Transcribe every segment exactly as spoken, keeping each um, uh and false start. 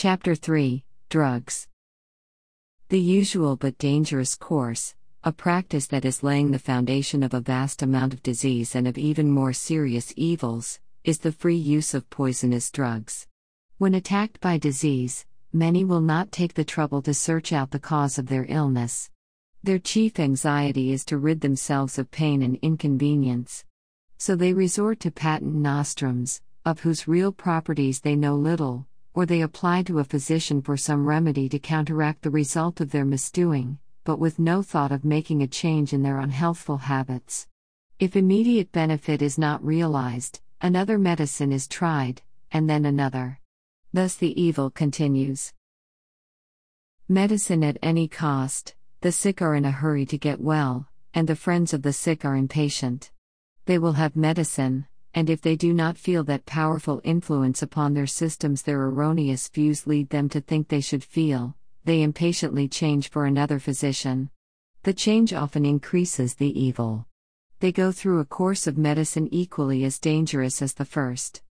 Chapter three Drugs. The usual but dangerous course, a practice that is laying the foundation of a vast amount of disease and of even more serious evils, is the free use of poisonous drugs. When attacked by disease, many will not take the trouble to search out the cause of their illness. Their chief anxiety is to rid themselves of pain and inconvenience. So they resort to patent nostrums, of whose real properties they know little, or they apply to a physician for some remedy to counteract the result of their misdoing, but with no thought of making a change in their unhealthful habits. If immediate benefit is not realized, another medicine is tried, and then another. Thus the evil continues. Medicine at any cost. The sick are in a hurry to get well, and the friends of the sick are impatient. They will have medicine, and if they do not feel that powerful influence upon their systems, their erroneous views lead them to think they should feel, they impatiently change for another physician. The change often increases the evil. They go through a course of medicine equally as dangerous as the first.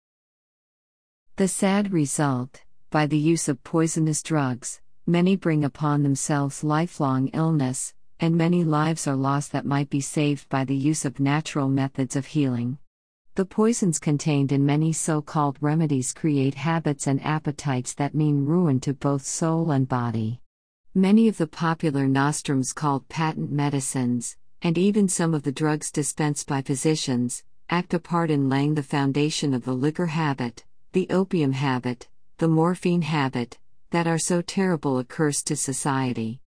The sad result: by the use of poisonous drugs, many bring upon themselves lifelong illness, and many lives are lost that might be saved by the use of natural methods of healing. The poisons contained in many so-called remedies create habits and appetites that mean ruin to both soul and body. Many of the popular nostrums called patent medicines, and even some of the drugs dispensed by physicians, act a part in laying the foundation of the liquor habit, the opium habit, the morphine habit, that are so terrible a curse to society.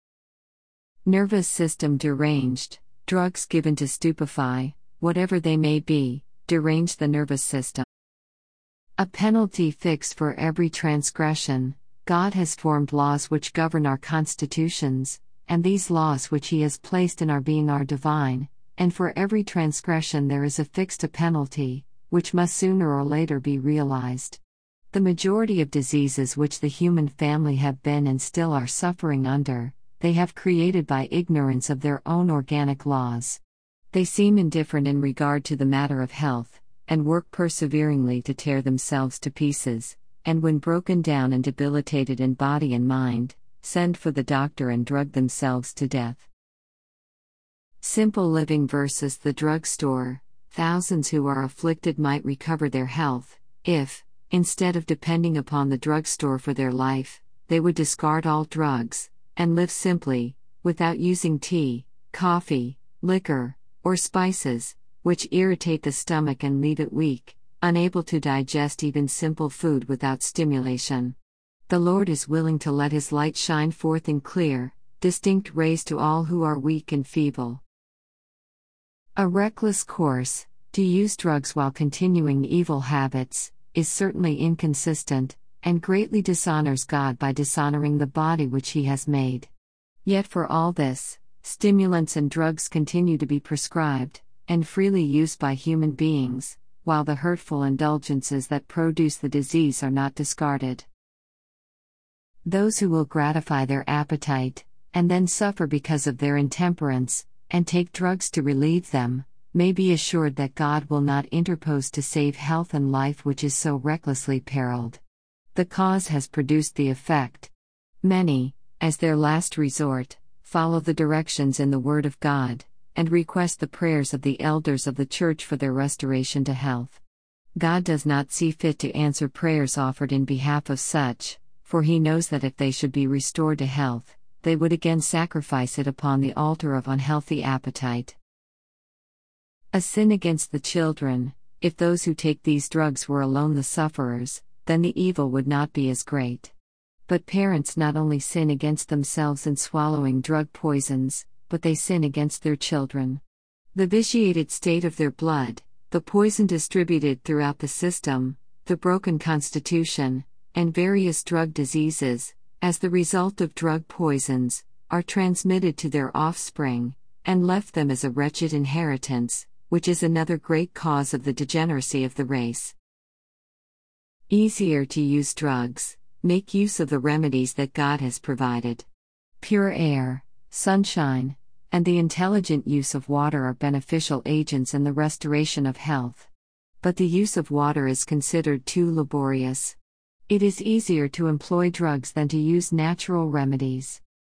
Nervous system deranged. Drugs given to stupefy, whatever they may be, derange the nervous system. A penalty fixed for every transgression. God has formed laws which govern our constitutions, and these laws which He has placed in our being are divine, and for every transgression there is affixed a penalty, which must sooner or later be realized. The majority of diseases which the human family have been and still are suffering under, they have created by ignorance of their own organic laws. They seem indifferent in regard to the matter of health, and work perseveringly to tear themselves to pieces, and when broken down and debilitated in body and mind, send for the doctor and drug themselves to death. Simple living versus the drugstore. Thousands who are afflicted might recover their health, if, instead of depending upon the drugstore for their life, they would discard all drugs, and live simply, without using tea, coffee, liquor, or spices, which irritate the stomach and leave it weak, unable to digest even simple food without stimulation. The Lord is willing to let His light shine forth in clear, distinct rays to all who are weak and feeble. A reckless course, to use drugs while continuing evil habits, is certainly inconsistent, and greatly dishonors God by dishonoring the body which He has made. Yet for all this, stimulants and drugs continue to be prescribed, and freely used by human beings, while the hurtful indulgences that produce the disease are not discarded. Those who will gratify their appetite, and then suffer because of their intemperance, and take drugs to relieve them, may be assured that God will not interpose to save health and life which is so recklessly periled. The cause has produced the effect. Many, as their last resort, follow the directions in the Word of God, and request the prayers of the elders of the Church for their restoration to health. God does not see fit to answer prayers offered in behalf of such, for He knows that if they should be restored to health, they would again sacrifice it upon the altar of unhealthy appetite. A sin against the children. If those who take these drugs were alone the sufferers, then the evil would not be as great. But parents not only sin against themselves in swallowing drug poisons, but they sin against their children. The vitiated state of their blood, the poison distributed throughout the system, the broken constitution, and various drug diseases, as the result of drug poisons, are transmitted to their offspring, and left them as a wretched inheritance, which is another great cause of the degeneracy of the race. Easier to use drugs. Make use of the remedies that God has provided. Pure air, sunshine, and the intelligent use of water are beneficial agents in the restoration of health. But the use of water is considered too laborious. It is easier to employ drugs than to use natural remedies.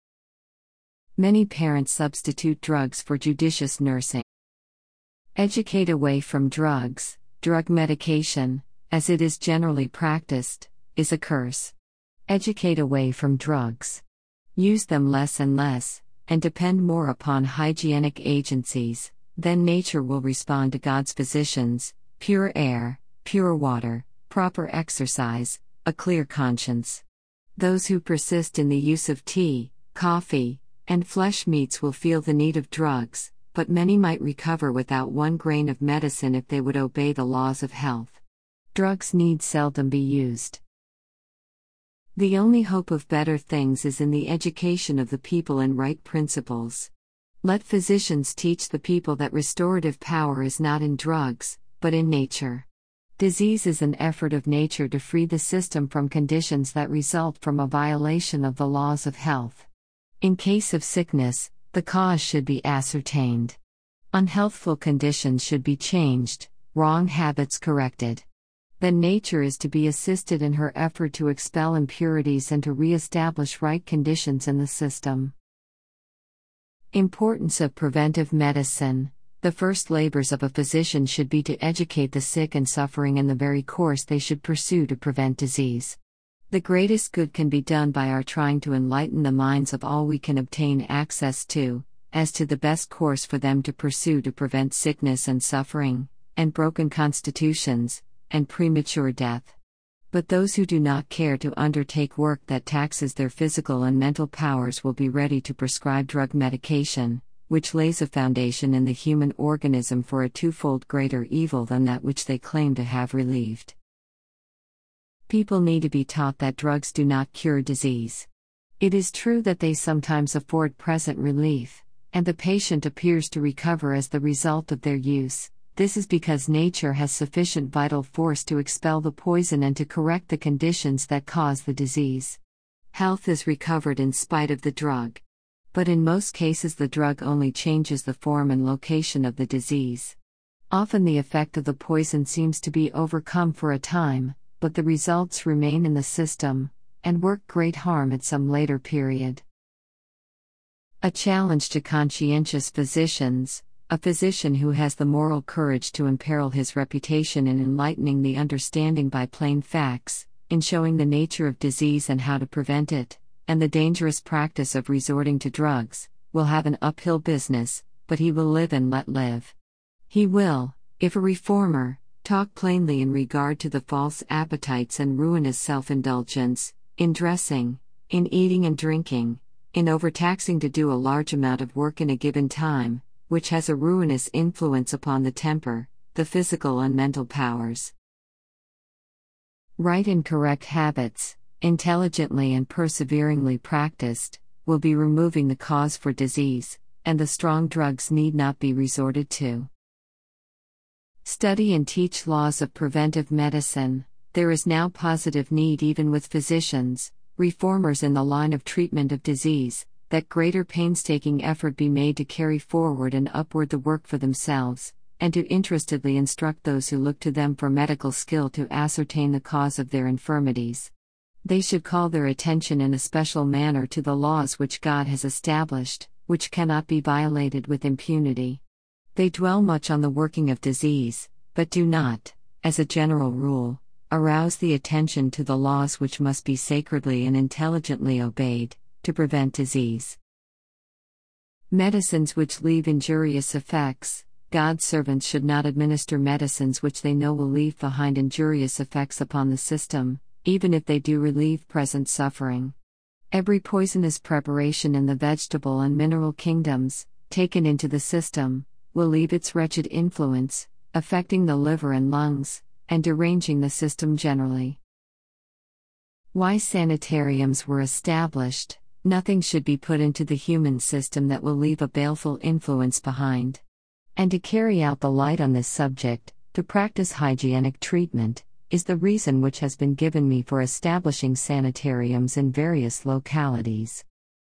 Many parents substitute drugs for judicious nursing. Educate away from drugs. Drug medication, as it is generally practiced, is a curse. Educate away from drugs. Use them less and less, and depend more upon hygienic agencies. Then nature will respond to God's physicians: pure air, pure water, proper exercise, a clear conscience. Those who persist in the use of tea, coffee, and flesh meats will feel the need of drugs, but many might recover without one grain of medicine if they would obey the laws of health. Drugs need seldom be used. The only hope of better things is in the education of the people in right principles. Let physicians teach the people that restorative power is not in drugs, but in nature. Disease is an effort of nature to free the system from conditions that result from a violation of the laws of health. In case of sickness, the cause should be ascertained. Unhealthful conditions should be changed, wrong habits corrected. Then nature is to be assisted in her effort to expel impurities and to re-establish right conditions in the system. Importance of preventive medicine. The first labors of a physician should be to educate the sick and suffering in the very course they should pursue to prevent disease. The greatest good can be done by our trying to enlighten the minds of all we can obtain access to, as to the best course for them to pursue to prevent sickness and suffering, and broken constitutions, and premature death. But those who do not care to undertake work that taxes their physical and mental powers will be ready to prescribe drug medication, which lays a foundation in the human organism for a twofold greater evil than that which they claim to have relieved. People need to be taught that drugs do not cure disease. It is true that they sometimes afford present relief, and the patient appears to recover as the result of their use. This is because nature has sufficient vital force to expel the poison and to correct the conditions that cause the disease. Health is recovered in spite of the drug. But in most cases the drug only changes the form and location of the disease. Often the effect of the poison seems to be overcome for a time, but the results remain in the system, and work great harm at some later period. A challenge to conscientious physicians. A physician who has the moral courage to imperil his reputation in enlightening the understanding by plain facts, in showing the nature of disease and how to prevent it, and the dangerous practice of resorting to drugs, will have an uphill business, but he will live and let live. He will, if a reformer, talk plainly in regard to the false appetites and ruinous self-indulgence, in dressing, in eating and drinking, in overtaxing to do a large amount of work in a given time, which has a ruinous influence upon the temper, the physical and mental powers. Right and correct habits, intelligently and perseveringly practiced, will be removing the cause for disease, and the strong drugs need not be resorted to. Study and teach laws of preventive medicine. There is now positive need even with physicians, reformers in the line of treatment of disease, that greater painstaking effort be made to carry forward and upward the work for themselves, and to interestedly instruct those who look to them for medical skill to ascertain the cause of their infirmities. They should call their attention in a special manner to the laws which God has established, which cannot be violated with impunity. They dwell much on the working of disease, but do not, as a general rule, arouse the attention to the laws which must be sacredly and intelligently obeyed, to prevent disease. Medicines which leave injurious effects. God's servants should not administer medicines which they know will leave behind injurious effects upon the system, even if they do relieve present suffering. Every poisonous preparation in the vegetable and mineral kingdoms, taken into the system, will leave its wretched influence, affecting the liver and lungs, and deranging the system generally. Why sanitariums were established. Nothing should be put into the human system that will leave a baleful influence behind. And to carry out the light on this subject, to practice hygienic treatment, is the reason which has been given me for establishing sanitariums in various localities.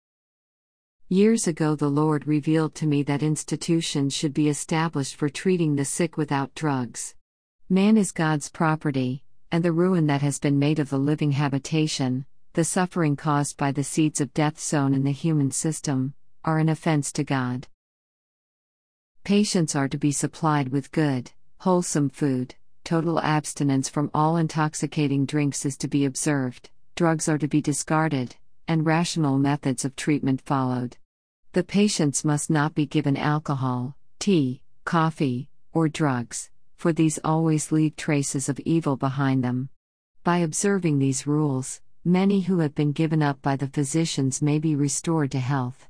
Years ago the Lord revealed to me that institutions should be established for treating the sick without drugs. Man is God's property, and the ruin that has been made of the living habitation, the suffering caused by the seeds of death sown in the human system, are an offense to God. Patients are to be supplied with good, wholesome food, total abstinence from all intoxicating drinks is to be observed, drugs are to be discarded, and rational methods of treatment followed. The patients must not be given alcohol, tea, coffee, or drugs, for these always leave traces of evil behind them. By observing these rules, many who have been given up by the physicians may be restored to health.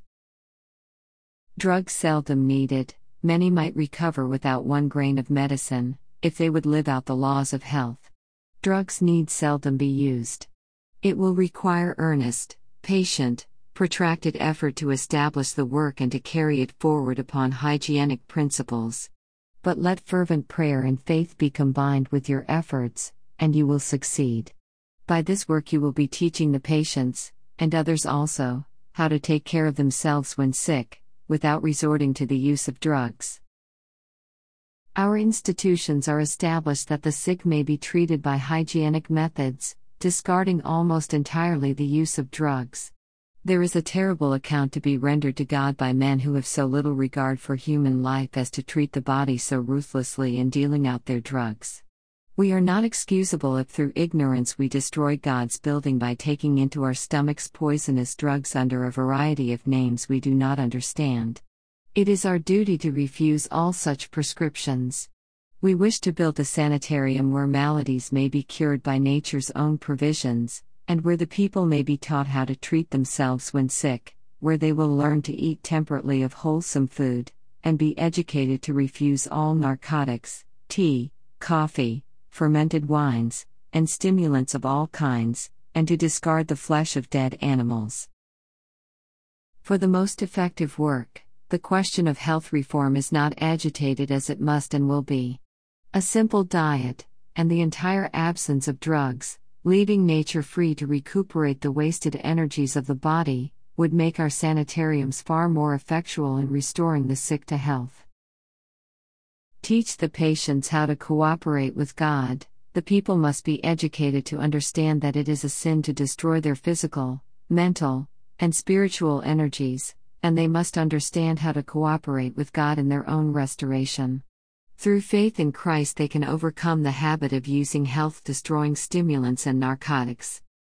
Drugs seldom needed. Many might recover without one grain of medicine, if they would live out the laws of health. Drugs need seldom be used. It will require earnest, patient, protracted effort to establish the work and to carry it forward upon hygienic principles. But let fervent prayer and faith be combined with your efforts, and you will succeed. By this work you will be teaching the patients, and others also, how to take care of themselves when sick, without resorting to the use of drugs. Our institutions are established that the sick may be treated by hygienic methods, discarding almost entirely the use of drugs. There is a terrible account to be rendered to God by men who have so little regard for human life as to treat the body so ruthlessly in dealing out their drugs. We are not excusable if through ignorance we destroy God's building by taking into our stomachs poisonous drugs under a variety of names we do not understand. It is our duty to refuse all such prescriptions. We wish to build a sanitarium where maladies may be cured by nature's own provisions, and where the people may be taught how to treat themselves when sick, where they will learn to eat temperately of wholesome food, and be educated to refuse all narcotics, tea, coffee, fermented wines, and stimulants of all kinds, and to discard the flesh of dead animals. For the most effective work, the question of health reform is not agitated as it must and will be. A simple diet, and the entire absence of drugs, leaving nature free to recuperate the wasted energies of the body, would make our sanitariums far more effectual in restoring the sick to health. Teach the patients how to cooperate with God. The people must be educated to understand that it is a sin to destroy their physical, mental, and spiritual energies, and they must understand how to cooperate with God in their own restoration. Through faith in Christ they can overcome the habit of using health-destroying stimulants and narcotics.